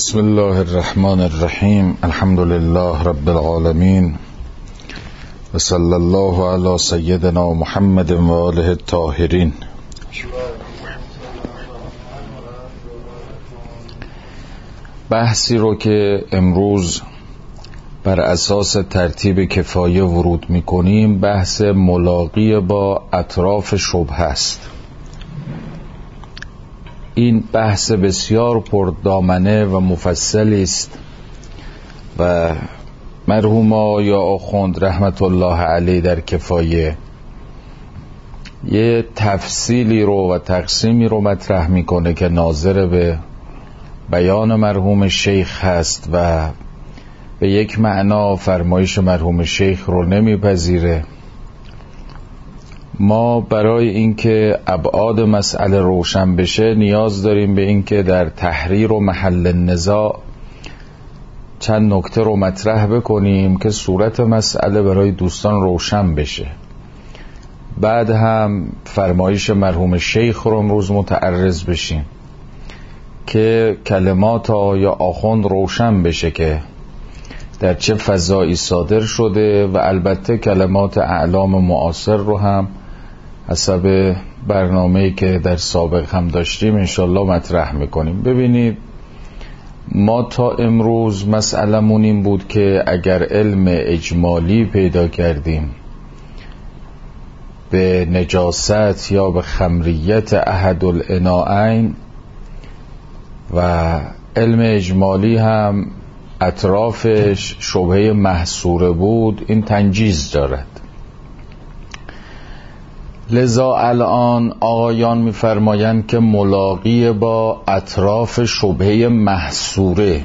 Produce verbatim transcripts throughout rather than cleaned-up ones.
بسم الله الرحمن الرحیم. الحمد لله رب العالمین و صلی الله علی سیدنا محمد و آله الطاهرین. بحثی رو که امروز بر اساس ترتیب کفایه ورود می‌کنیم بحث ملاقی با اطراف شبهه است. این بحث بسیار پردامنه و مفصلی است و مرحوم آقای آخوند رحمت الله علیه در کفایه یه تفصیلی رو و تقسیمی رو مطرح میکنه که ناظر به بیان مرحوم شیخ هست و به یک معنا فرمایش مرحوم شیخ رو نمیپذیره. ما برای اینکه ابعاد مسئله روشن بشه نیاز داریم به اینکه در تحریر و محل نزاع چند نکته رو مطرح بکنیم که صورت مسئله برای دوستان روشن بشه. بعد هم فرمایش مرحوم شیخ رو امروز متعرض بشیم که کلمات آقای آخوند روشن بشه که در چه فضایی صادر شده و البته کلمات اعلام معاصر رو هم حسب برنامه‌ای که در سابق هم داشتیم انشالله مطرح میکنیم. ببینید ما تا امروز مسئلمون این بود که اگر علم اجمالی پیدا کردیم به نجاست یا به خمریت احد الاناءین و علم اجمالی هم اطرافش شبهه محصوره بود، این تنجیز دارد. لذا الان آقایان می‌فرمایند که ملاقی با اطراف شبهه محصوره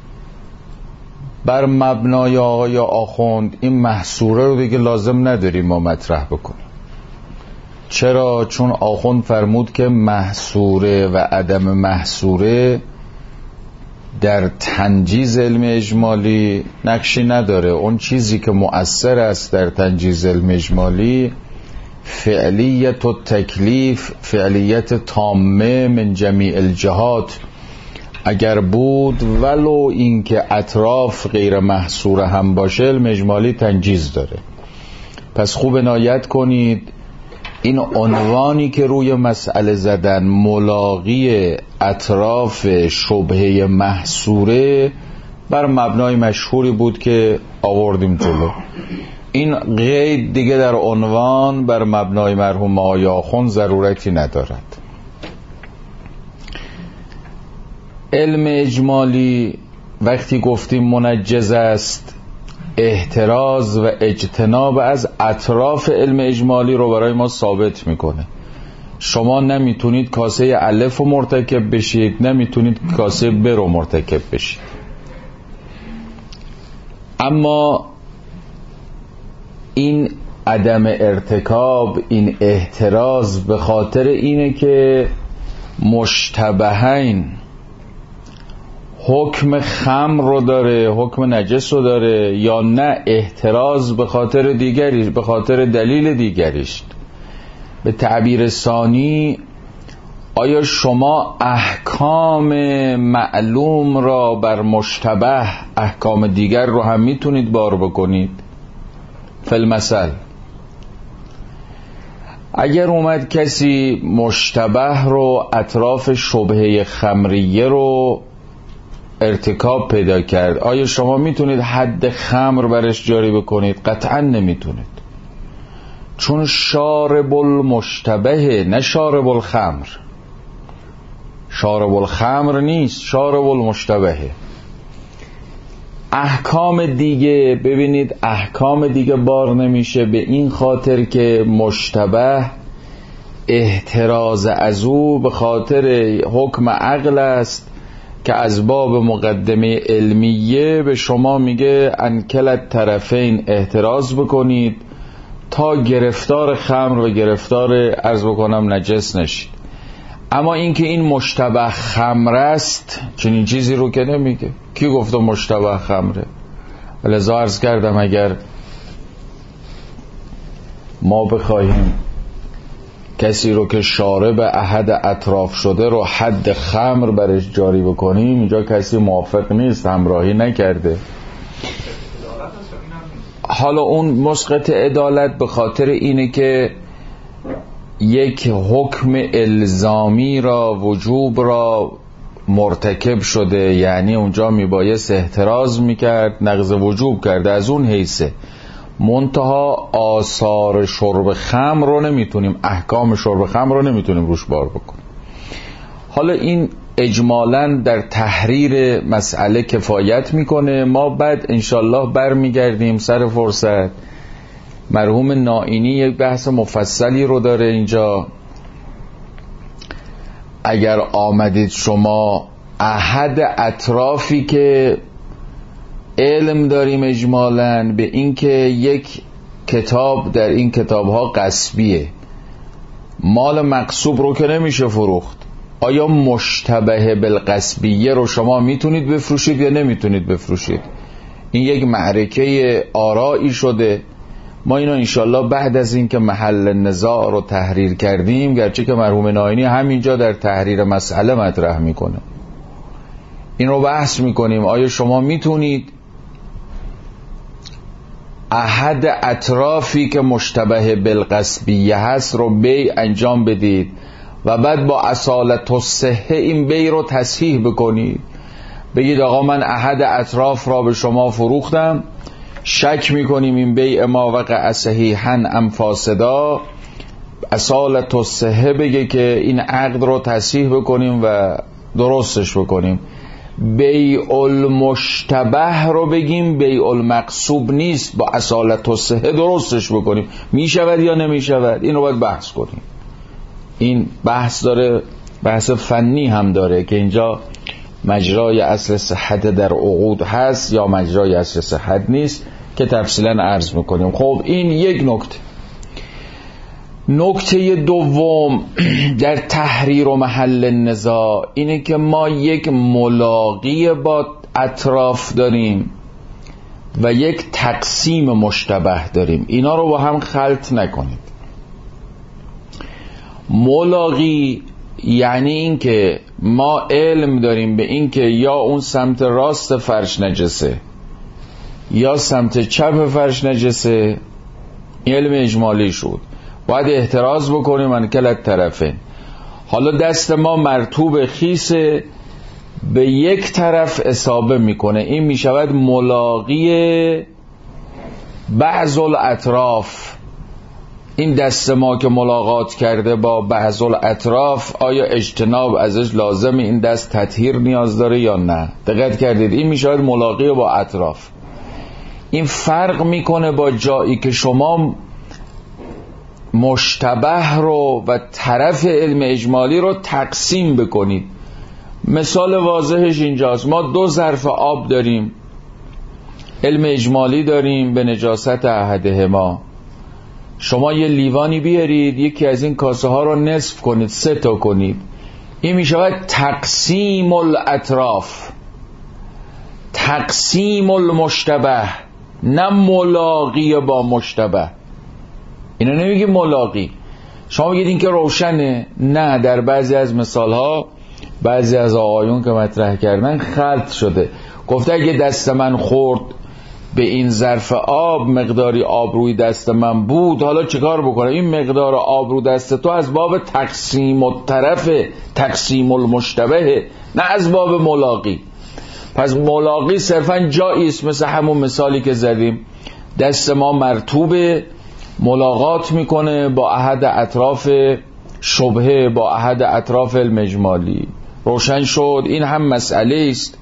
بر مبنای آقای آخوند، این محصوره رو دیگه لازم نداریم ما مطرح بکنیم. چرا؟ چون آخوند فرمود که محصوره و عدم محصوره در تنجیز علم اجمالی نقشی نداره. اون چیزی که مؤثر است در تنجیز علم اجمالی فعلیت و تکلیف، فعلیت تامه من جمیع الجهات اگر بود ولو اینکه اطراف غیر محصوره هم باشه علم اجمالی تنجیز داره. پس خوب عنایت کنید این عنوانی که روی مسئله زدن ملاقی اطراف شبهه محصوره بر مبنای مشهوری بود که آوردیم جلو. این قید دیگه در عنوان بر مبنای مرحوم آقای آخوند ضرورتی ندارد. علم اجمالی وقتی گفتیم منجز است احتراز و اجتناب از اطراف علم اجمالی رو برای ما ثابت میکنه. شما نمیتونید کاسه الف رو مرتکب بشید، نمیتونید کاسه ب رو مرتکب بشید. اما این عدم ارتکاب، این احتراز به خاطر اینه که مشتبهین حکم خمر رو داره، حکم نجس رو داره، یا نه احتراز به خاطر دیگری، به خاطر دلیل دیگریش. به تعبیر ثانی آیا شما احکام معلوم را بر مشتبه احکام دیگر رو هم میتونید بار بکنید؟ فالمثل اگر اومد کسی مشتبه رو اطراف شبهه خمریه رو ارتکاب پیدا کرد، آیا شما میتونید حد خمر برش جاری بکنید؟ قطعا نمیتونید، چون شارب المشتبه نه شارب الخمر. شارب الخمر نیست، شارب المشتبه. احکام دیگه ببینید احکام دیگه بار نمیشه به این خاطر که مشتبه احتراز از او به خاطر حکم عقل است که از باب مقدمه علمیه به شما میگه انکلت طرفین احتراز بکنید تا گرفتار خمر و گرفتار عرض بکنم نجس نشید. اما اینکه این مشتبه خمر است چنین چیزی رو که نمیگه. کی گفته مشتبه خمره؟ لذا عرض کردم اگر ما بخواهیم کسی رو که شارب احد اطراف شده رو حد خمر برش جاری بکنیم، اینجا کسی موافق نیست، همراهی نکرده. حالا اون مسقط عدالت به خاطر اینه که یک حکم الزامی را، وجوب را مرتکب شده، یعنی اونجا میبایست احتراز میکرد، نقض وجوب کرده، از اون حیثه. منتها آثار شرب خمر رو نمیتونیم، احکام شرب خمر رو نمیتونیم روش بار بکنیم. حالا این اجمالاً در تحریر مسئله کفایت میکنه. ما بعد انشالله بر میگردیم سر فرصت. مرحوم نائینی یک بحث مفصلی رو داره اینجا. اگر آمدید شما احد اطرافی که علم داریم اجمالاً به این که یک کتاب در این کتابها غصبیه، مال مغصوب رو که نمیشه فروخت، آیا مشتبه بالغصبیه رو شما میتونید بفروشید یا نمیتونید بفروشید؟ این یک معرکه آرائی شده. ما اینو انشالله بعد از این که محل نزاع رو تحریر کردیم، گرچه که مرحوم نائینی همینجا در تحریر مسئله مطرح میکنه، این رو بحث میکنیم. آیا شما میتونید احد اطرافی که مشتبه بالغصبیه هست رو بیع انجام بدید و بعد با اصالت الصحه این بیع رو تصحیح بکنید؟ بگید آقا من احد اطراف را به شما فروختم، شک میکنیم این بیع ما وقع صحیحاً ام فاسدا، اصالت الصحه بگه که این عقد رو تصحیح بکنیم و درستش بکنیم. بیع المشتبه رو بگیم بیع المقصوب نیست، با اصالت الصحه درستش بکنیم. میشود یا نمیشود؟ این رو باید بحث کنیم. این بحث داره، بحث فنی هم داره که اینجا مجرای اصل صحت در عقود هست یا مجرای اصل صحت نیست که تفصیلا عرض میکنیم. خب این یک نکته. نکته دوم در تحریر و محل نزاع اینه که ما یک ملاقی با اطراف داریم و یک تقسیم مشتبه داریم. اینا رو با هم خلط نکنید. ملاقی یعنی این که ما علم داریم به این که یا اون سمت راست فرش نجسه یا سمت چپ فرش نجسه، این علم اجمالی شد، باید احتراز بکنیم من کلت طرفه. حالا دست ما مرطوب خیسه به یک طرف اصابه میکنه، این میشود ملاقی بعض الاطراف. این دست ما که ملاقات کرده با بعض الاطراف، آیا اجتناب ازش لازم، این دست تطهیر نیاز داره یا نه؟ دقت کردید؟ این میشود ملاقی با اطراف. این فرق میکنه با جایی که شما مشتبه رو و طرف علم اجمالی رو تقسیم بکنید. مثال واضحش اینجاست. ما دو ظرف آب داریم، علم اجمالی داریم به نجاست احدهما. شما یه لیوانی بیارید، یکی از این کاسه ها رو نصف کنید، سه تا کنید، این می شود تقسیم الاطراف، تقسیم المشتبه، نه ملاقی با مشتبه. اینا نمیگی ملاقی. شما بگید این که روشنه، نه، در بعضی از مثال ها بعضی از آقایون که مطرح کردن خلط شده. گفته اگه دست من خورد به این ظرف آب، مقداری آب روی دست من بود، حالا چیکار بکنم؟ این مقدار آب رو دست تو از باب تقسیم الطرف، تقسیم المشتبه، نه از باب ملاقی. پس ملاقی صرفا جایی است، مثل همون مثالی که زدیم، دست ما مرطوبه، ملاقات میکنه با احد اطراف شبهه، با احد اطراف المجمالی. روشن شد؟ این هم مسئله است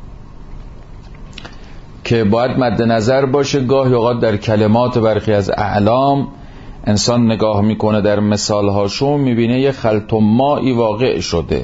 که باید مد نظر باشه. گاهی اوقات در کلمات برخی از اعلام انسان نگاه میکنه در مثالهاشون، میبینه یه خلط و مایی واقع شده.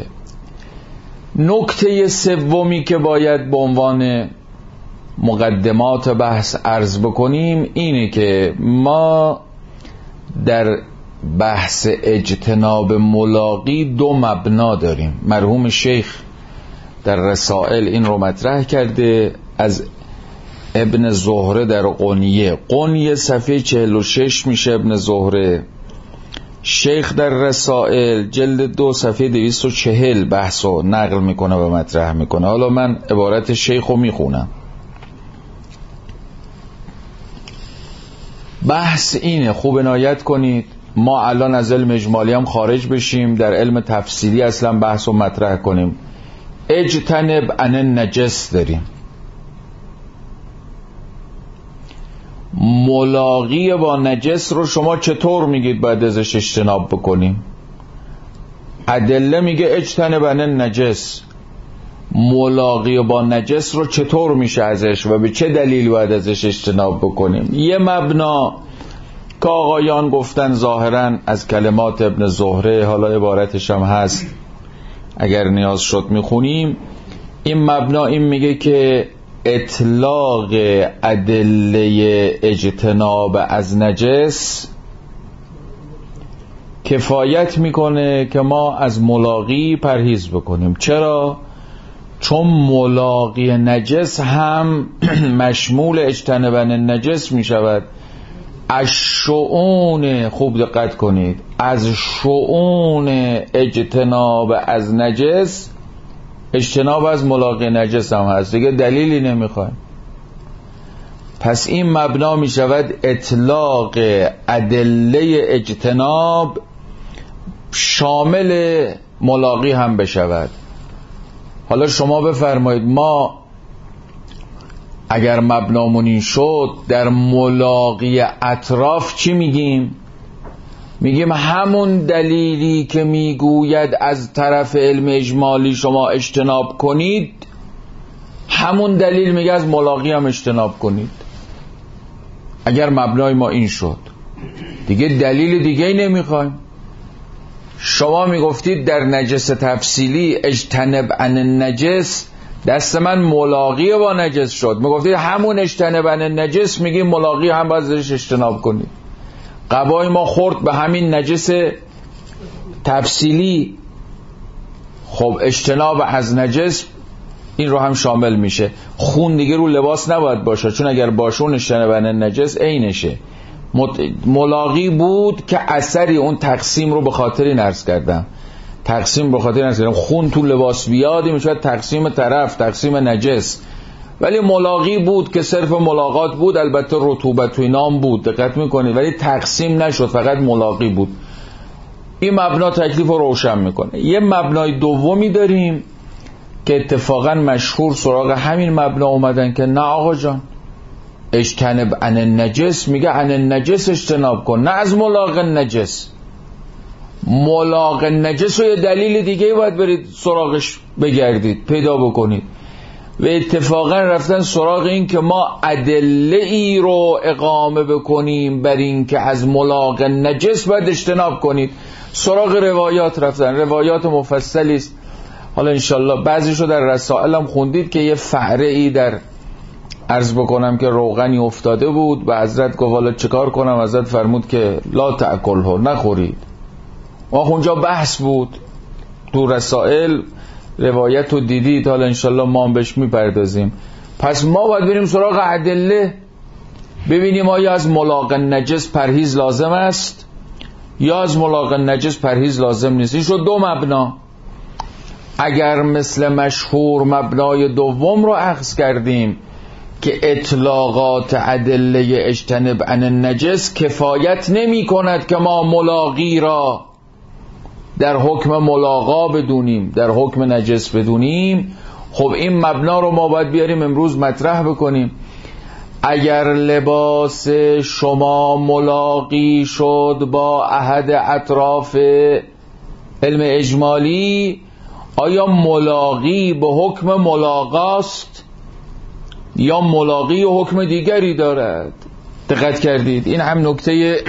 نکته سومی که باید به عنوان مقدمات بحث عرض بکنیم اینه که ما در بحث اجتناب ملاقی دو مبنا داریم. مرحوم شیخ در رسائل این رو مطرح کرده، از ابن زهره در قنیه، قنیه صفحه چهل و شش میشه. ابن زهره شیخ در رسائل جلد دو صفحه دویست و چهل بحث و نقل میکنه و مطرح میکنه. حالا من عبارت شیخ رو میخونم. بحث اینه، خوب عنایت کنید، ما الان از علم اجمالی هم خارج بشیم، در علم تفصیلی اصلا بحث رو مطرح کنیم. اجتنب عن النجس داریم. ملاقی با نجس رو شما چطور میگید باید ازش اجتناب بکنیم؟ ادله میگه اجتنب عن النجس. ملاقی با نجس رو چطور میشه ازش و به چه دلیل باید ازش اجتناب بکنیم؟ یه مبنا که آقایان گفتن ظاهرا از کلمات ابن زهره، حالا عبارتش هم هست اگر نیاز شد میخونیم. این مبنا این میگه که اطلاق ادله اجتناب از نجس کفایت میکنه که ما از ملاقی پرهیز بکنیم. چرا؟ چون ملاقی نجس هم مشمول اجتناب نجس میشود. از شؤون، خوب دقت کنید، از شؤون اجتناب از نجس اجتناب از ملاقی نجس هم هست. دیگه دلیلی نمیخوایم. پس این مبنا میشود اطلاق ادله اجتناب شامل ملاقی هم بشود. حالا شما بفرمایید ما اگر مبنامون این شد در ملاقی اطراف چی میگیم؟ میگیم همون دلیلی که میگوید از طرف علم اجمالی شما اجتناب کنید، همون دلیل میگه از ملاقی هم اجتناب کنید. اگر مبنای ما این شد دیگه دلیل دیگه ای نمیخوایم. شما میگفتید در نجس تفصیلی اجتنب عن النجس، دست من ملاقی با نجس شد، میگفتید همون اجتنب عن النجس میگیم ملاقی هم باید ازش اجتناب کنید. قبای ما خورد به همین نجس تفصیلی، خب اجتناب از نجس این رو هم شامل میشه. خون دیگه رو لباس نباید باشه، چون اگر باشون اجتناب عن النجس عینشه. ملاقی بود که اثری اون تقسیم رو به خاطر این عرض کردم، تقسیم به خاطر این عرض کردم خون تو لباس بیادی میشه تقسیم طرف، تقسیم نجس. ولی ملاقی بود که صرف ملاقات بود، البته رطوبت و اینام بود، دقت میکنید، ولی تقسیم نشد، فقط ملاقی بود. این مبنا تکلیف رو روشن میکنه. یه مبنای دومی داریم که اتفاقا مشهور سراغ همین مبنا اومدن که نه آقا جان، اجتنب عن النجس میگه عن النجس اجتناب کن، نه از ملاق النجس. ملاق النجس و یه دلیل دیگه باید برید سراغش بگردید، پیدا بکنید. و اتفاقا رفتن سراغ این که ما ادله ای رو اقامه بکنیم بر این که از ملاق النجس باید اجتناب کنید. سراغ روایات رفتن، روایات مفصلی است. حالا انشالله بعضیشو در رسائل هم خوندید که یه فعره ای در عرض بکنم که روغنی افتاده بود و حضرت گفت والا چکار کنم؟ حضرت فرمود که لا تأکله، نخورید. ما اونجا بحث بود تو رسائل، روایت رو دیدید، حالا انشالله ما هم بهش میپردازیم. پس ما باید بریم سراغ ادله ببینیم آیا از ملاق نجس پرهیز لازم است یا از ملاق نجس پرهیز لازم نیست. این شد دو مبنا. اگر مثل مشهور مبنای دوم رو اخذ کردیم که اطلاقات ادله اجتنب عن النجس کفایت نمی کند که ما ملاقی را در حکم ملاقا بدونیم، در حکم نجس بدونیم، خب این مبنا رو ما باید بیاریم امروز مطرح بکنیم. اگر لباس شما ملاقی شد با احد اطراف علم اجمالی، آیا ملاقی به حکم ملاقاست یا ملاقی حکم دیگری دارد؟ دقت کردید؟ این هم نکته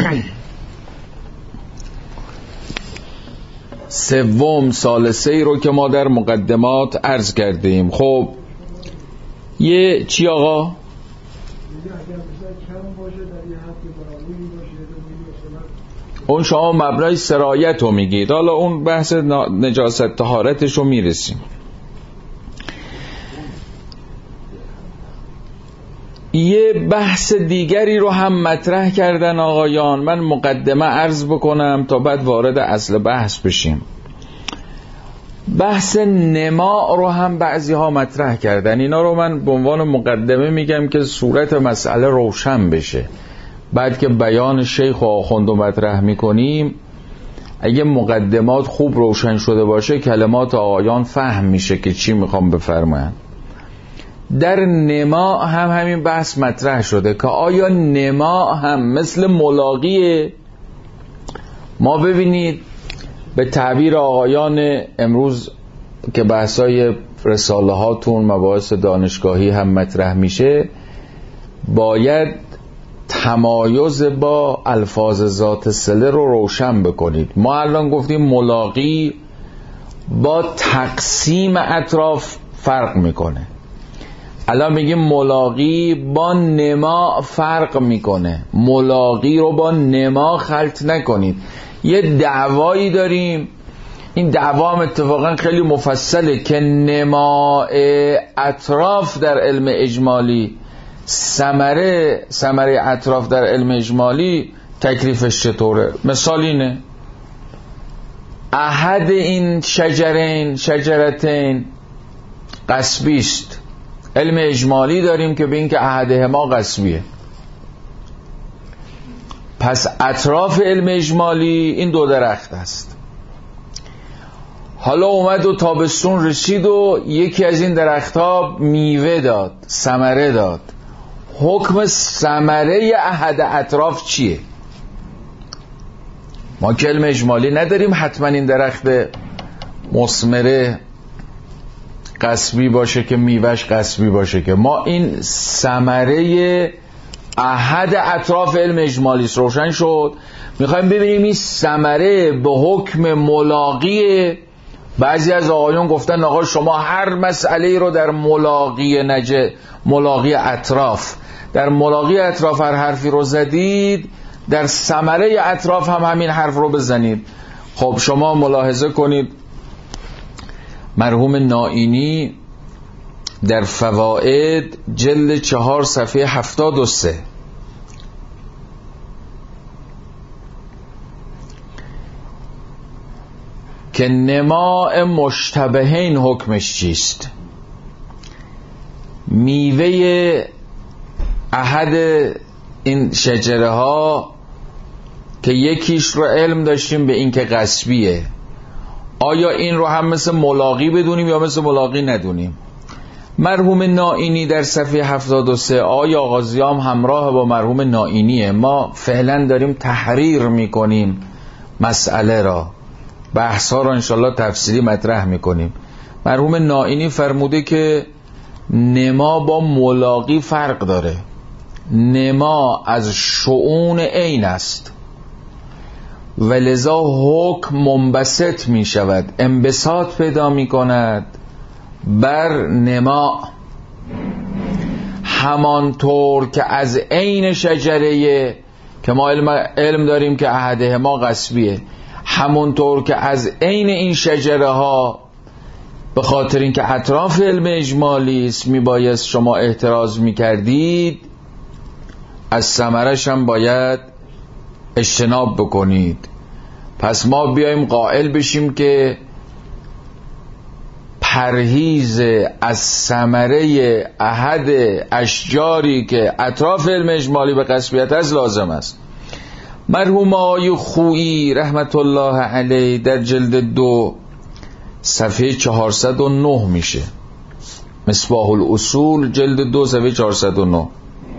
سوم ثالثه ای رو که ما در مقدمات عرض کردیم. خب یه چی آقا؟ اون شما مبنای سرایت رو میگید، حالا اون بحث نجاست طهارتش رو میرسیم. یه بحث دیگری رو هم مطرح کردن آقایان. من مقدمه عرض بکنم تا بعد وارد اصل بحث بشیم. بحث نما رو هم بعضی ها مطرح کردن. اینا رو من به عنوان مقدمه میگم که صورت مسئله روشن بشه. بعد که بیان شیخ و آخوند رو مطرح میکنیم، اگه مقدمات خوب روشن شده باشه کلمات آقایان فهم میشه که چی میخوام بفرماین. در نما هم همین بحث مطرح شده که آیا نما هم مثل ملاقیه؟ ما ببینید به تعبیر آقایان امروز که بحثای رساله هاتون مباحث دانشگاهی هم مطرح میشه، باید تمایز با الفاظ ذات صله رو روشن بکنید. ما الان گفتیم ملاقی با تقسیم اطراف فرق میکنه، الان میگیم ملاقی با نما فرق میکنه. ملاقی رو با نما خلط نکنید. یه دعوایی داریم، این دعوا هم اتفاقا خیلی مفصله که نما اطراف در علم اجمالی، ثمره ثمره اطراف در علم اجمالی تکلیفش چطوره. مثال اینه احد این شجرین شجرتین قصبی است. علم اجمالی داریم که به این که احدهما قصبیه. پس اطراف علم اجمالی این دو درخت است. حالا اومد و تابستون رسید و یکی از این درختها میوه داد، ثمره داد. حکم ثمره احد اطراف چیه؟ ما که علم اجمالی نداریم حتما این درخت مثمره قصبی باشه که میوهش قصبی باشه، که ما این ثمره احد اطراف علم اجمالی است. روشن شد. میخوایم ببینیم این ثمره به حکم ملاقیه. بعضی از آقایون گفتن آقا شما هر مسئله رو در ملاقی نجه ملاقی اطراف در ملاقی اطراف هر حرفی رو زدید، در ثمره اطراف هم همین حرف رو بزنید. خب شما ملاحظه کنید مرحوم نائینی در فوائد جلد چهار صفحه هفتاد و سه که نماء مشتبهین حکمش چیست؟ میوه احد این شجره ها که یکیش رو علم داشتیم به این که قصبیه، آیا این رو هم مثل ملاقی بدونیم یا مثل ملاقی ندونیم؟ مرحوم نائینی در صفحه هفتاد و سه، آیا آغازیام همراه با مرحوم نائینیه. ما فعلا داریم تحریر میکنیم مسئله را، بحث ها را انشالله تفصیلی مطرح میکنیم. مرحوم نائینی فرموده که نما با ملاقی فرق داره. نما از شؤون عین است و لذا حکم منبسط می شود، انبساط پیدا می کند بر نما، همانطور که از عین شجره که ما علم, علم داریم که احدهما قصبیه، همونطور که از عین این شجره ها به خاطر اینکه اطراف علم اجمالی است میبایست شما احتراز میکردید، از ثمرش هم باید اجتناب بکنید. پس ما بیایم قائل بشیم که پرهیز از ثمره احد اشجاری که اطراف علم اجمالی به قصبیت از لازم است. مرحوم آقای خویی رحمت الله علیه در جلد دو صفحه چهارصد و نه میشه، مصباح الاصول جلد دو صفحه چهارصد و نه،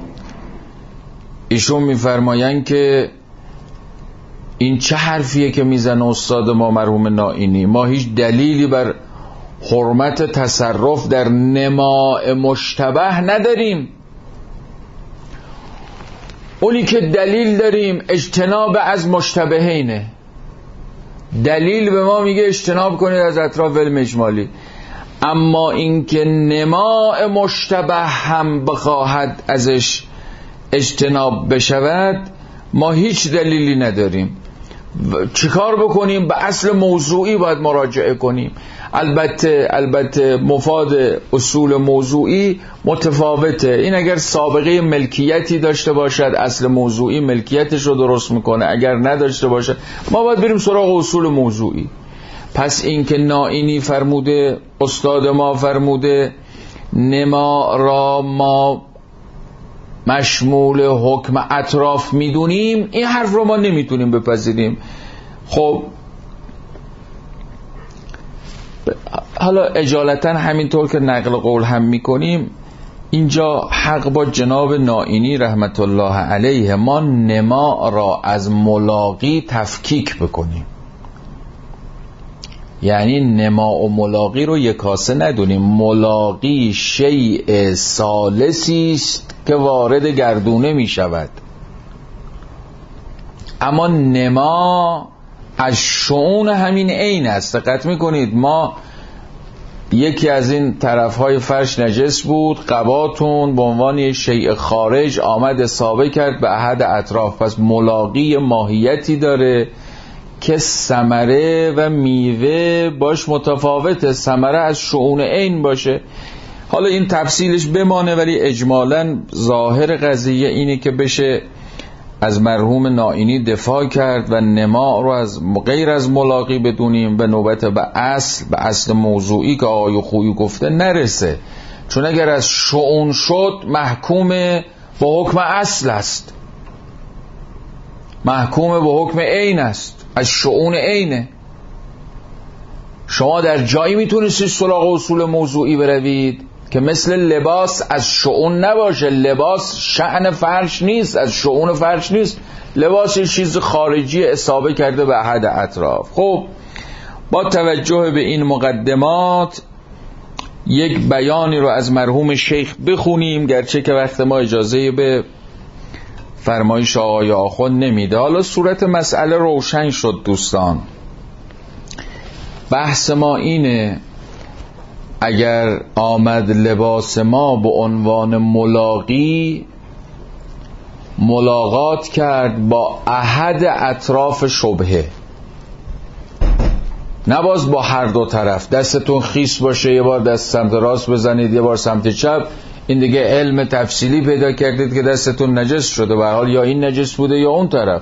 ایشون میفرمایند که این چه حرفیه که میزنه استاد ما مرحوم نائینی؟ ما هیچ دلیلی بر حرمت تصرف در نماء مشتبه نداریم. اونی که دلیل داریم اجتناب از مشتبهینه. دلیل به ما میگه اجتناب کنید از اطراف علم اجمالی، اما اینکه نماء مشتبه هم بخواهد ازش اجتناب بشود ما هیچ دلیلی نداریم. چیکار بکنیم؟ به اصل موضوعی باید مراجعه کنیم. البته البته مفاد اصول موضوعی متفاوته. این اگر سابقه ملکیتی داشته باشد اصل موضوعی ملکیتش رو درست میکنه، اگر نداشته باشد ما باید بریم سراغ اصول موضوعی. پس این که نائینی فرموده، استاد ما فرموده نما را ما مشمول حکم اطراف میدونیم، این حرف رو ما نمیتونیم بپذیریم. خب حالا اجالتا همینطور که نقل قول هم میکنیم، اینجا حق با جناب نائینی رحمت الله علیه ما نما را از ملاقی تفکیک بکنیم، یعنی نما و ملاقی رو یکاسه ندونیم. ملاقی شیء ثالثی است که وارد گردونه می شود، اما نما از شؤون همین عین است. دقت میکنید ما یکی از این طرفهای فرش نجس بود، قباتون به عنوان شیء خارج آمد اصابه کرد به احد اطراف. پس ملاقی ماهیتی داره که ثمره و میوه باش متفاوته، ثمره از شؤون عین باشه. حالا این تفصیلش بمانه، ولی اجمالاً ظاهر قضیه اینه که بشه از مرحوم نائینی دفاع کرد و نما رو از غیر از ملاقی بدونیم، به نوبت به اصل به اصل موضوعی که آقای خویی گفته نرسه. چون اگر از شؤون شد محکوم به حکم اصل است، محکوم به حکم عین است، از شؤون عینه. شما در جایی میتونید سراغ اصول موضوعی بروید که مثل لباس از شؤون نباشه. لباس شأن فرش نیست، از شؤون فرش نیست. لباس یه چیز خارجی اصابه کرده به احد اطراف. خب با توجه به این مقدمات یک بیانی رو از مرحوم شیخ بخونیم، گرچه که وقت ما اجازه به فرمایش آقای آخوند نمیده. حالا صورت مسئله روشن شد دوستان. بحث ما اینه اگر آمد لباس ما به عنوان ملاقی، ملاقات کرد با احد اطراف شبهه، نباز با هر دو طرف. دستتون خیس باشه یه بار دست سمت راست بزنید یه بار سمت چپ، این دیگه علم تفصیلی پیدا کردید که دستتون نجس شده، به هر حال یا این نجس بوده یا اون طرف.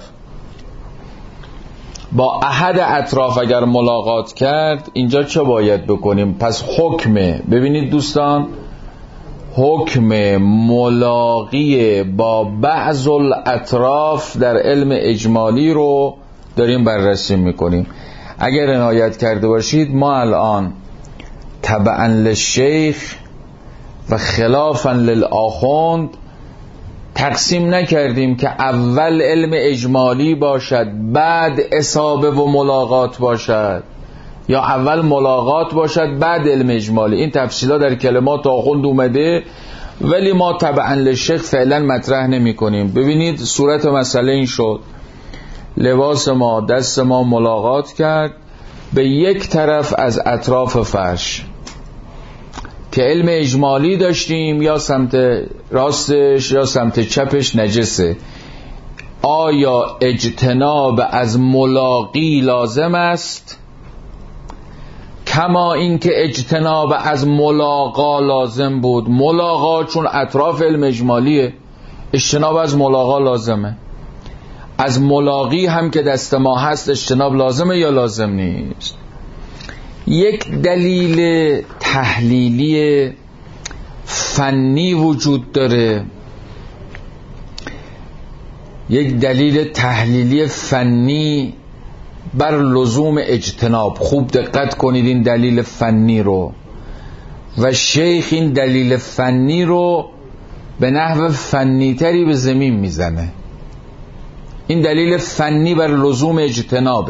با احد اطراف اگر ملاقات کرد اینجا چه باید بکنیم؟ پس حکمه، ببینید دوستان، حکم ملاقی با بعض الاطراف در علم اجمالی رو داریم بررسی میکنیم. اگر عنایت کرده باشید ما الان تبعا للشیخ و خلافا للآخوند تقسیم نکردیم که اول علم اجمالی باشد بعد اصابه و ملاقات باشد، یا اول ملاقات باشد بعد علم اجمالی. این تفصیلا در کلمات آخوند اومده ولی ما تبعا للشیخ فعلا مطرح نمی کنیم. ببینید صورت مسئله این شد، لباس ما دست ما ملاقات کرد به یک طرف از اطراف فرش که علم اجمالی داشتیم، یا سمت راستش یا سمت چپش نجسه. آیا اجتناب از ملاقی لازم است کما اینکه اجتناب از ملاقا لازم بود؟ ملاقا چون اطراف علم اجمالیه، اجتناب از ملاقا لازمه. از ملاقی هم که دست ما هست اجتناب لازمه یا لازم نیست؟ یک دلیل تحلیلی فنی وجود داره، یک دلیل تحلیلی فنی بر لزوم اجتناب. خوب دقت کنید این دلیل فنی رو، و شیخ این دلیل فنی رو به نحو فنی تری به زمین میزنه. این دلیل فنی بر لزوم اجتنابه.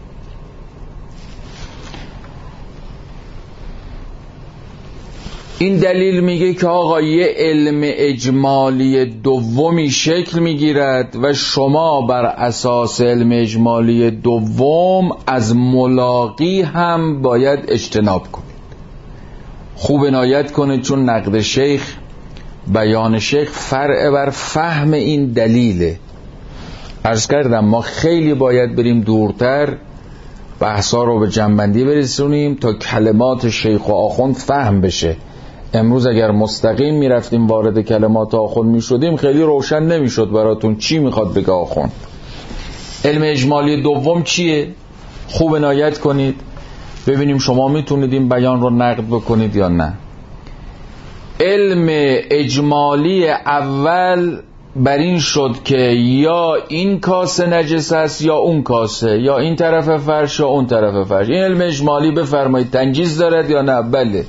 این دلیل میگه که آقا یه علم اجمالی دومی شکل میگیرد و شما بر اساس علم اجمالی دوم از ملاقی هم باید اجتناب کنید. خوب عنایت کنید چون نقد شیخ، بیان شیخ فرع بر فهم این دلیله. عرض کردم ما خیلی باید بریم دورتر، بحثا رو به جنبندی برسونیم تا کلمات شیخ و آخوند فهم بشه. امروز اگر مستقیم میرفتیم وارد کلمات آخوند میشدیم خیلی روشن نمیشد براتون چی میخواد بگه آخوند. علم اجمالی دوم چیه؟ خوب عنایت کنید ببینیم شما میتونید این بیان رو نقد بکنید یا نه. علم اجمالی اول بر این شد که یا این کاسه نجس است یا اون کاسه، یا این طرف فرش یا اون طرف فرش. این علم اجمالی بفرمایید تنجیز دارد یا نه؟ بله.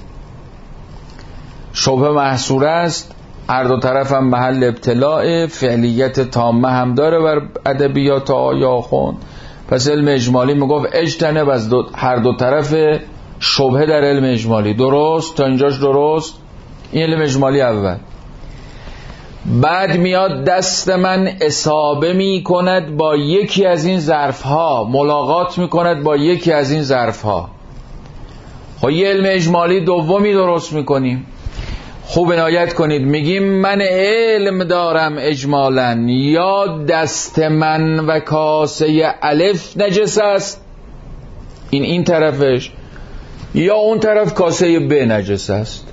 شبه محصور است، هر دو طرف هم محل ابتلاع، فعلیت تامه هم داره بر ادبیات آیا آخوند. پس علم اجمالی میگفت اجتنب از دو هر دو طرف شبهه در علم اجمالی. درست؟ تا اینجاش درست؟ این علم اجمالی اول. بعد میاد دست من اصابه می کند با یکی از این ظرف ها، ملاقات می کند با یکی از این ظرف ها. خب یه علم اجمالی دومی درست می کنیم. خوب عنایت کنید، میگیم من علم دارم اجمالاً یا دست من و کاسه الف نجس است، این این طرفش، یا اون طرف کاسه ب نجس است.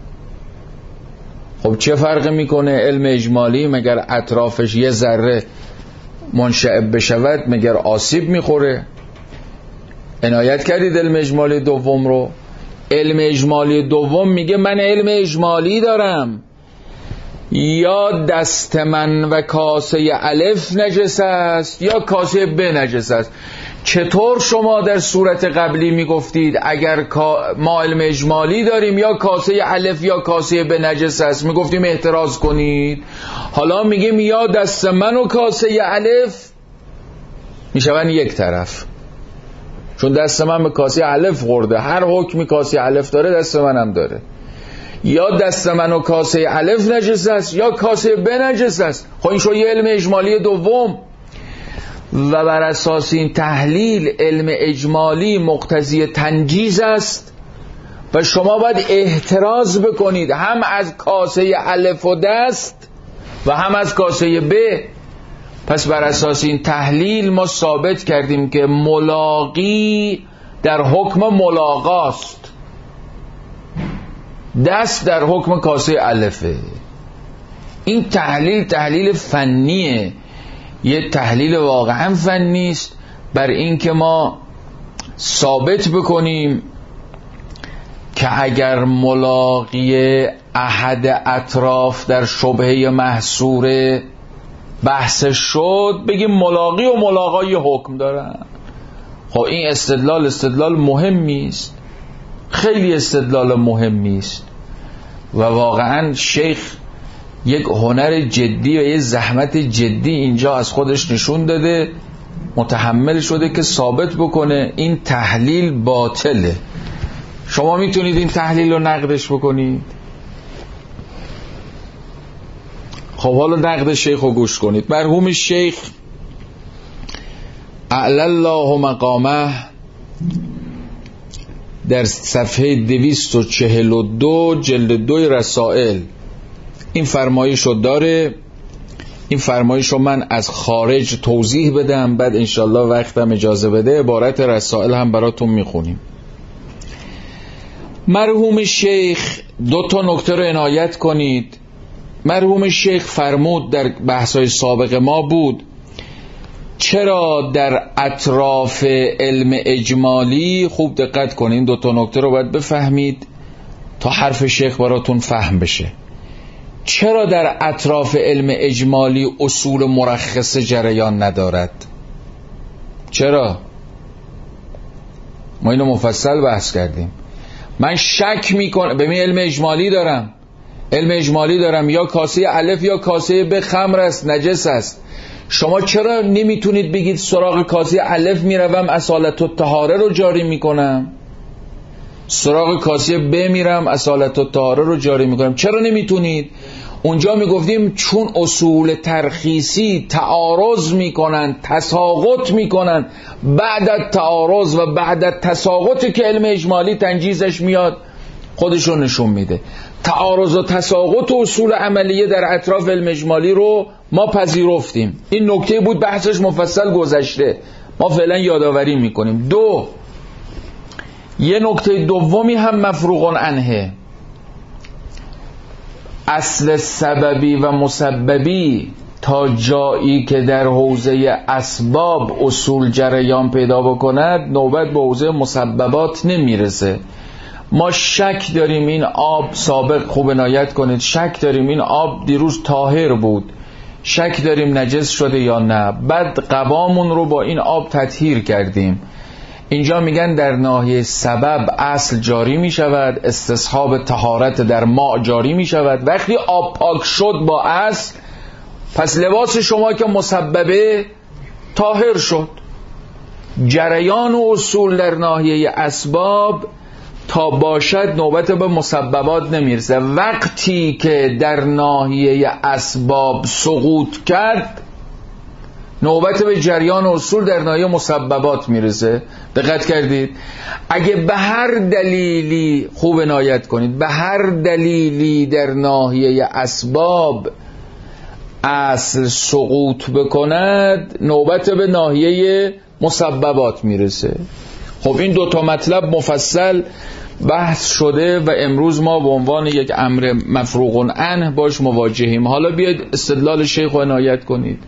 خب چه فرقی میکنه علم اجمالی؟ مگر اطرافش یه ذره منشعب بشود مگر آسیب میخوره؟ عنایت کردید علم اجمالی دوم رو. علم اجمالی دوم میگه من علم اجمالی دارم یا دست من و کاسه الف نجس است یا کاسه ب نجس است. چطور شما در صورت قبلی میگفتید اگر ما علم اجمالی داریم یا کاسه الف یا کاسه ب نجس است میگفتیم احتراز کنید، حالا میگیم یا دست من و کاسه الف میشون یک طرف، چون دست من به کاسه الف خورده، هر حکمی کاسه الف داره دست منم داره. یا دست من و کاسه الف نجس است یا کاسه ب نجس است. خب این شو یه علم اجمالی دوم. و بر اساس این تحلیل علم اجمالی مقتضی تنجیز است و شما باید احتراز بکنید هم از کاسه الف و دست و هم از کاسه ب. پس بر اساس این تحلیل ما ثابت کردیم که ملاقی در حکم ملاقاست، دست در حکم کاسه الفه. این تحلیل تحلیل فنیه، یه تحلیل واقعا فنی است بر این که ما ثابت بکنیم که اگر ملاقی احد اطراف در شبهه محصوره بحث شد بگیم ملاقی و ملاقای حکم دارن. خب این استدلال استدلال مهمی است، خیلی استدلال مهمی است و واقعا شیخ یک هنر جدی و یک زحمت جدی اینجا از خودش نشون داده، متحمل شده که ثابت بکنه این تحلیل باطله. شما میتونید این تحلیل رو نقدش بکنید؟ خب حالا نقد شیخ رو گوش کنید. مرحوم شیخ اعلی الله مقامه در صفحه دویست و چهل و دو جلد دوی رسائل این فرمایش رو داره. این فرمایش رو من از خارج توضیح بدم، بعد انشالله وقتم اجازه بده عبارت رسائل هم براتون میخونیم. مرحوم شیخ دو تا نکته رو عنایت کنید. مرحوم شیخ فرمود در بحث‌های سابق ما بود چرا در اطراف علم اجمالی، خوب دقت کنید دو تا نکته رو باید بفهمید تا حرف شیخ براتون فهم بشه، چرا در اطراف علم اجمالی اصول مرخصه جریان ندارد؟ چرا؟ ما اینو مفصل بحث کردیم. من شک میکنم، ببین علم اجمالی دارم علم اجمالی دارم یا کاسه الف یا کاسه ب خمر است، نجس است. شما چرا نمیتونید بگید سراغ کاسه الف میروم اصالت الطهاره رو جاری میکنم، سراغ کاسه ب میرم اصالت الطهاره رو جاری میکنم؟ چرا نمیتونید؟ اونجا میگفتیم چون اصول ترخیصی تعارض میکنن، تساقط میکنن، بعد از تعارض و بعد از تساقط که علم اجمالی تنجیزش میاد خودشون نشون میده. تعارض و تساقط و اصول عملیه در اطراف علم اجمالی رو ما پذیرفتیم. این نکته بود، بحثش مفصل گذشته، ما فعلا یادآوری میکنیم. دو، یه نکته دومی هم مفروغ عنه، اصل سببی و مسببی تا جایی که در حوزه اسباب اصول جریان پیدا بکند نوبت به حوزه مسببات نمیرسه. ما شک داریم این آب، سابق خوب عنایت کنید، شک داریم این آب دیروز طاهر بود، شک داریم نجس شده یا نه، بعد قبامون رو با این آب تطهیر کردیم. اینجا میگن در ناحیه سبب اصل جاری می شود، استصحاب طهارت در ماء جاری می شود. وقتی آب پاک شد با اصل، پس لباس شما که مسببه طاهر شد. جریان و اصول در ناحیه اسباب تا باشد نوبت به مسببات نمیرسه. وقتی که در ناحیه اسباب سقوط کرد نوبت به جریان و اصول در ناحیه مسببات میرسه. دقت کردید؟ اگه به هر دلیلی خوب عنایت کنید، به هر دلیلی در ناحیه اسباب اصل سقوط بکند نوبت به ناحیه مسببات میرسه. خب این دو تا مطلب مفصل بحث شده و امروز ما به عنوان یک امر مفروغ عنه باش مواجهیم. حالا بیاید استدلال شیخ رو عنایت کنید.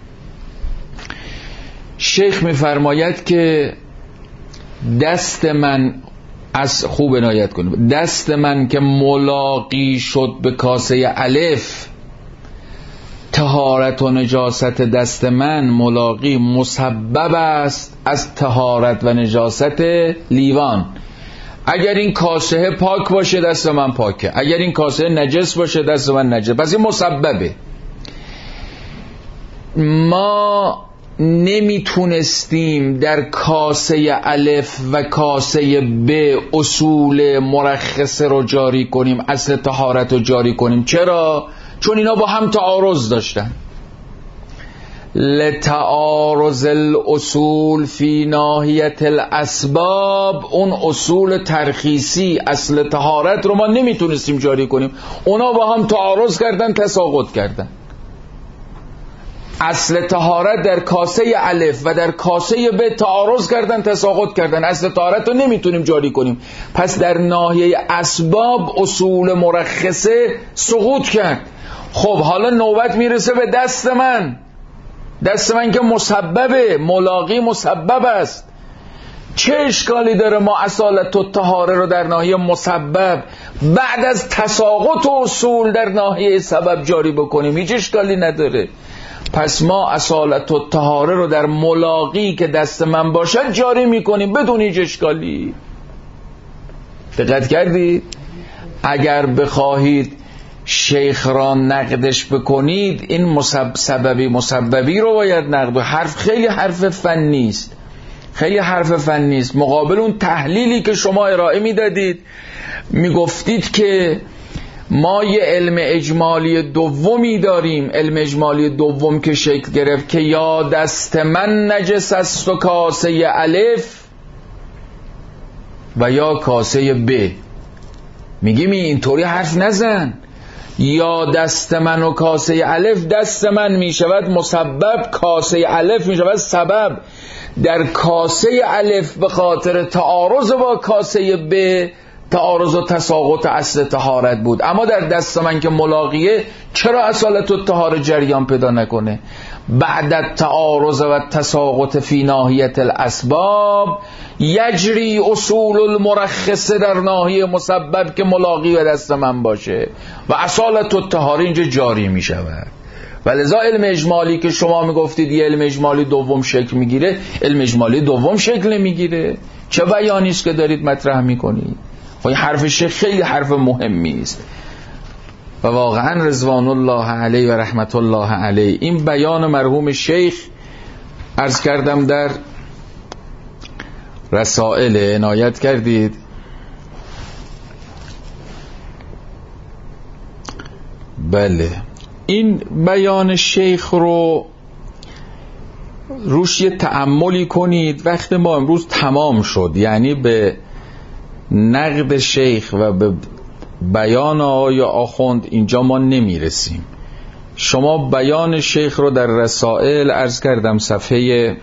شیخ میفرماید که دست من، از خوب عنایت کنید، دست من که ملاقی شد به کاسه الف، طهارت و نجاست دست من ملاقی مسبب است از طهارت و نجاست لیوان. اگر این کاسه پاک باشه دست من پاکه، اگر این کاسه نجس باشه دست من نجس، پس این مسببه. ما نمیتونستیم در کاسه الف و کاسه ب اصول مرخصه رو جاری کنیم، اصل طهارت رو جاری کنیم. چرا؟ چون اینا با هم تعارض داشتن. لتعارض الاصول فی ناحیت الاسباب، اون اصول ترخیصی اصل طهارت رو ما نمیتونستیم جاری کنیم، اونا با هم تعارض کردن، تساقط کردن. اصل طهارت در کاسه الف و در کاسه ب تعارض کردن، تساقط کردن، اصل طهارت رو نمیتونیم جاری کنیم. پس در ناحیه اسباب اصول مرخصه سقوط کرد. خب حالا نوبت میرسه به دست من، دست من که مسببه، ملاقی مسبب است. چه اشکالی داره ما اصالت و طهاره رو در ناحیه مسبب بعد از تساقط و اصول در ناحیه سبب جاری بکنیم؟ هیچ اشکالی نداره. پس ما اصالت و طهاره رو در ملاقی که دست من باشد جاری میکنیم بدون هیچ اشکالی. دقت کردید؟ اگر بخواهید شیخ را نقدش بکنید، این مسبب سببی مسببی رو باید نقد. حرف خیلی حرف فنی است، خیلی حرف فنی است. مقابل اون تحلیلی که شما ارائه میدادید، میگفتید که ما یه علم اجمالی دومی داریم. علم اجمالی دوم که شکل گرفت که یا دست من نجس است و کاسه الف و یا کاسه ب. میگیم اینطوری حرف نزن. یا دست من و کاسه الف، دست من میشود مسبب، کاسه الف میشود سبب. در کاسه الف به خاطر تعارض با کاسه ب تعارض و تساقط اصل طهارت بود، اما در دست من که ملاقیه چرا اصالت و طهاره جریان پیدا نکنه؟ بعد تعارض و تساقط فی ناحیت الاسباب یجری اصول المرخصه در ناحیه مسبب که ملاقی و دست من باشه و اصالت و طهاره اینجا جاری می شود. ولذا علم اجمالی که شما می گفتید یه علم اجمالی دوم شکل میگیره، علم اجمالی دوم شکل نمیگیره. چه بیانی است که دارید مطرح میکنید؟ و این حرف شیخ خیلی حرف مهمی است و واقعا رضوان الله علیه و رحمت الله علیه. این بیان مرحوم شیخ عرض کردم در رسائل عنایت کردید. بله، این بیان شیخ رو روش یه تأملی کنید. وقت ما امروز تمام شد، یعنی به نقد شیخ و به بیان آقای آخوند اینجا ما نمیرسیم. شما بیان شیخ رو در رسائل عرض کردم صفحه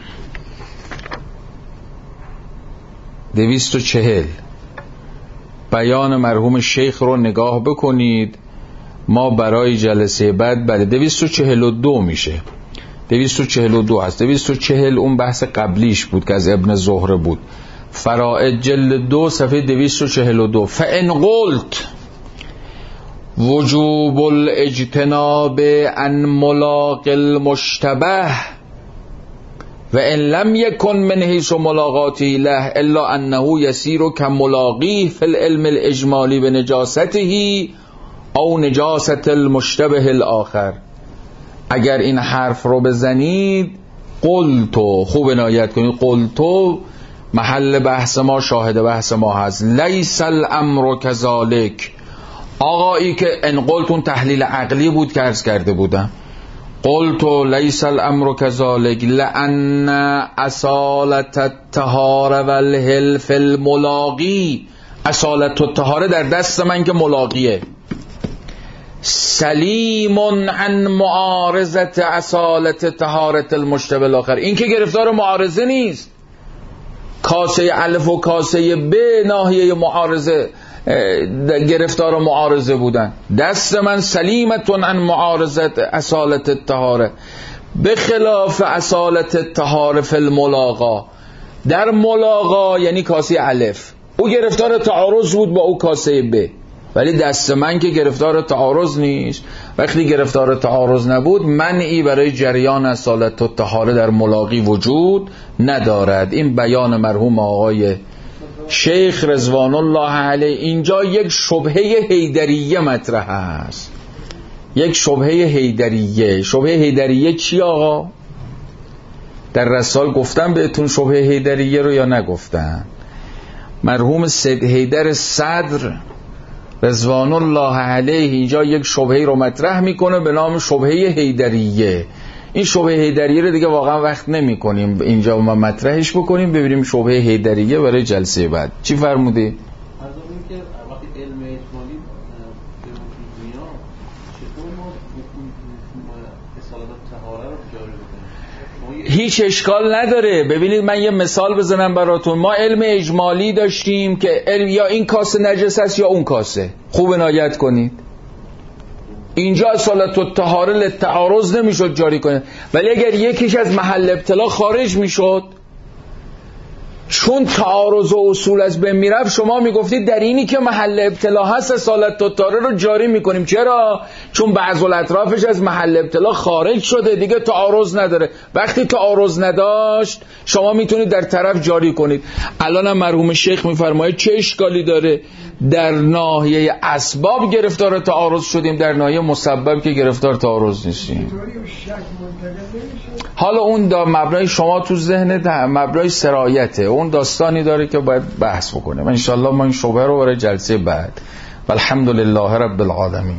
دویست و چهل بیان مرحوم شیخ رو نگاه بکنید. ما برای جلسه بعد بله دویست و چهل و دو میشه، دویست و چهل و دو هست. دویست و چهل اون بحث قبلیش بود که از ابن زهره بود. فرائد جلد دو صفحه دویست و چهل و دو. فان قلت وجوب الاجتناب عن ملاق المشتبه و ان لم يكن من حيث ملاقاته له الا انه يسير كملاقيه في العلم الاجمالي بنجاسته او نجاست المشتبه الاخر. اگر این حرف رو بزنید قلتو، خوب عنایت کنید، قلتو محل بحث ما، شاهد بحث ما هست. لیس الامر کذالک. آقایی که ان قلتون تحلیل عقلی بود که عرض کرده بودم. قلتو لیس الامر کذالک لان اصالت الطهاره والحلف الملاقی. اصالت الطهاره در دست من که ملاقیه، سلیم عن معارضت اصالت طهارت المشتبه الاخر. این که گرفتار معارضه نیست. کاسه الف و کاسه ب ناحیه معارضه گرفتار معارضه بودن. دست من سلیمتون عن معارضت اصالت الطهاره، بخلاف اصالت الطهاره فی الملاقا. در ملاقا یعنی کاسه الف او گرفتار تعارض بود با او کاسه ب، ولی دست من که گرفتار تعارض نیست. وقتی گرفتار تعارض نبود منعی برای جریان اصالت الطهاره در ملاقی وجود ندارد. این بیان مرحوم آقای شیخ رضوان الله علیه. اینجا یک شبهه حیدریه مطرح است، یک شبهه حیدریه. شبهه حیدریه چی آقا؟ در رسال گفتم بهتون شبهه حیدریه رو یا نگفتم؟ مرحوم سید حیدر صدر رضوان الله علیه اینجا یک شبهه رو مطرح میکنه به نام شبهه حیدریه. این شبهه حیدریه رو دیگه واقعا وقت نمی کنیم اینجا ما مطرحش بکنیم، ببینیم شبهه حیدریه برای جلسه بعد. چی فرمودی؟ از اون که وقتی علم اجمالی به میاد چطور ما اصالت طهاره رو جاری بکنیم؟ هیچ اشکال نداره. ببینید من یه مثال بزنم براتون. ما علم اجمالی داشتیم که علم یا این کاسه نجس است یا اون کاسه. خوب عنایت کنید. اینجا اصالت الطهاره للتعارض نمیشد جاری کنه، ولی اگر یکیش از محل ابتلا خارج میشد، چون تعارض و اصول از بین میرفت، شما میگفتید در اینی که محل ابتلا هست اصالت الطهاره رو جاری میکنیم. چرا؟ چون بعض الاطرافش از محل ابتلا خارج شده، دیگه تعارض نداره. وقتی تعارض نداشت شما میتونید در طرف جاری کنید. الان هم مرحوم شیخ میفرماید چه اشکالی داره؟ در ناحیه اسباب گرفتار تعارض شدیم، در ناحیه مسبب که گرفتار تعارض نیستیم. حالا اون دا مبنای شما تو ذهنت مبنای سرایته، اون داستانی داره که باید بحث بکنه. ان شاء الله ما این شبهه رو برای جلسه بعد. والحمدلله رب العالمین.